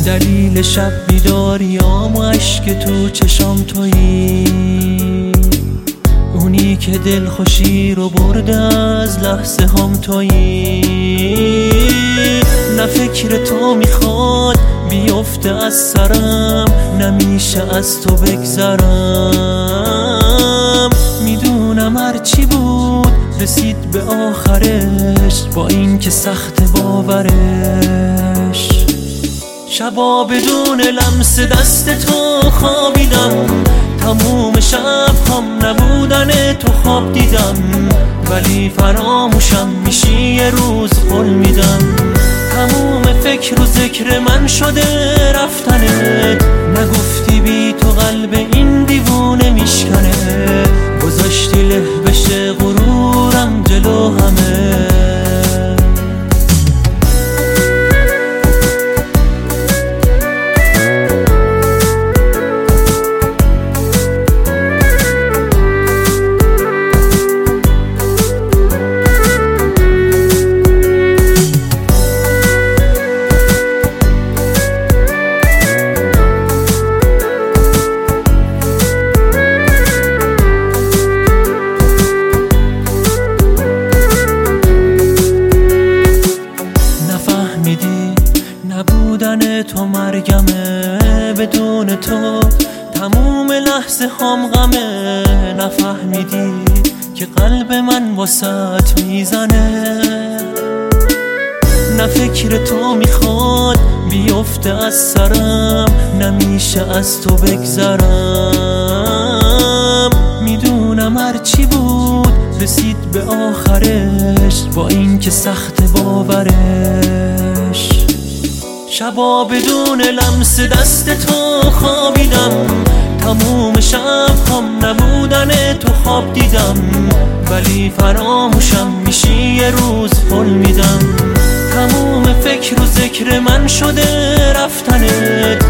دلیل شب بیداریام و عشق تو چشام تویی، اونی که دل خوشی رو برده از لحظه هم تویی. نه فکر تو میخواد بیفته از سرم، نمیشه از تو بگذرم. میدونم هرچی بود رسید به آخرش، با این که سخت باورش. شبا بدون لمس دست تو خوابیدم، تموم شب هم نبودن تو خواب دیدم. ولی فراموشم میشی یه روز قول میدم، تموم فکر و ذکر من شده رفتنت. نگفتی بی تو قلب این دیوونه میشکنه، گذاشتی له بشه غرورم جلو همه. نبودن تو مرگمه، بدون تو تموم لحظه هم غمه. نفهمیدی که قلب من واسط میزنه، نه فکر تو میخواد بیفته از سرم، نمیشه از تو بگذرم. میدونم هرچی بود رسید به آخرش، با این که سخت باورش. شبا بدون لمس دست تو خوابیدم، تموم شب هم نبودن تو خواب دیدم. ولی فراموشم میشی یه روز قول میدم، تموم فکر و ذکر من شده رفتنت.